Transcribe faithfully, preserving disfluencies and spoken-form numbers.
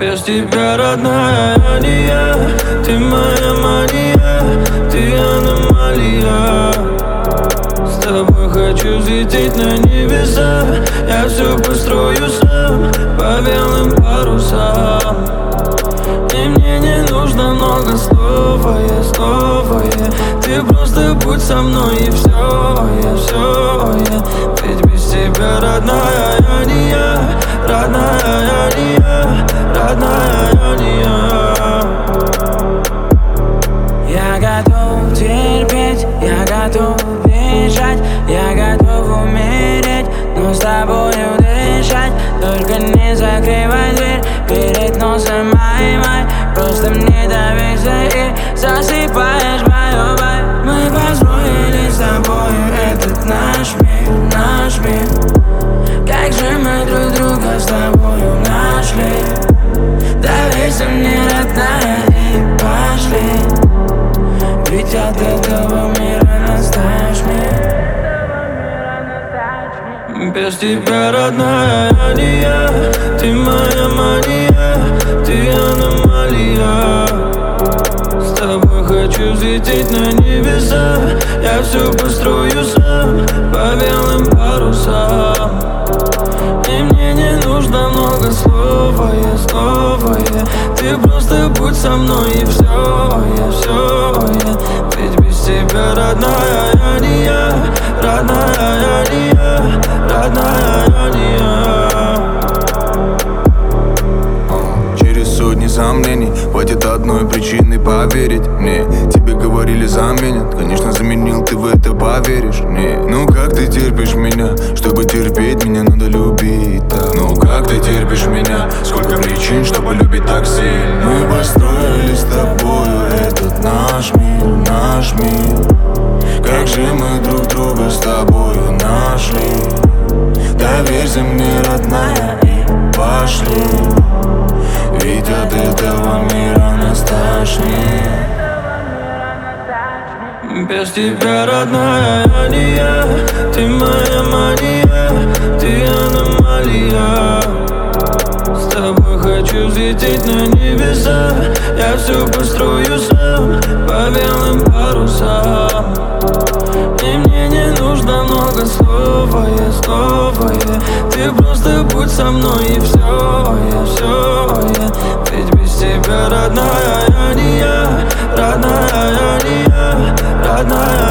Без тебя, родная, я не я. Ты моя мания, ты аномалия. С тобой хочу взлететь на небеса. Я все построю сам по белым парусам. И мне не нужно много слов, а я снова я. Ты просто будь со мной и все, я все я. Ведь без тебя, родная, я не я. Родная, я не я. Родная, я не я. Я готов терпеть, я готов бежать, я готов умереть, но с тобою дышать. Только не закрывай дверь перед носом, май-май. Просто мне доверься и засыпаешь мою боль. Мы построили с тобою этот наш мир, наш мир. Как же мы друг друга с тобою нашли. Доверься мне, родная, и пошли. Ведь от этого мира настаешь мир. Без тебя, родная, я не я. Ты моя мания, ты аномалия. С тобой хочу взлететь на небеса. Я все построю сам по белым парусам. И мне не нужно много слов, а я снова я. Ты просто будь со мной и все, я все я. Ведь без тебя, родная, я не я. Родная, я не я. Родная, я не я. Через сотни сомнений хватит одной причины поверить мне. Тебе говорили заменят, конечно заменил, ты в это поверишь. Не, ну как ты терпишь меня? Чтобы терпеть меня надо любить так. Ну как ты терпишь меня? Сколько причин, чтобы любить так сильно. Мы построили с тобою этот наш мир, наш мир. Как же мы друг друга с тобою нашли. Доверься мне, родная, и пошли. Ведь от этого мира нас тошнит. Без тебя, родная, я не я. Ты моя мания, ты аномалия. С тобой хочу взлететь на небеса. Я все построю сам по белым парусам. И мне не нужно много слов, а я снова я. Ты просто будь со мной и все, я все я. Ведь без тебя, родная, я не я. Родная, я не я. Родная,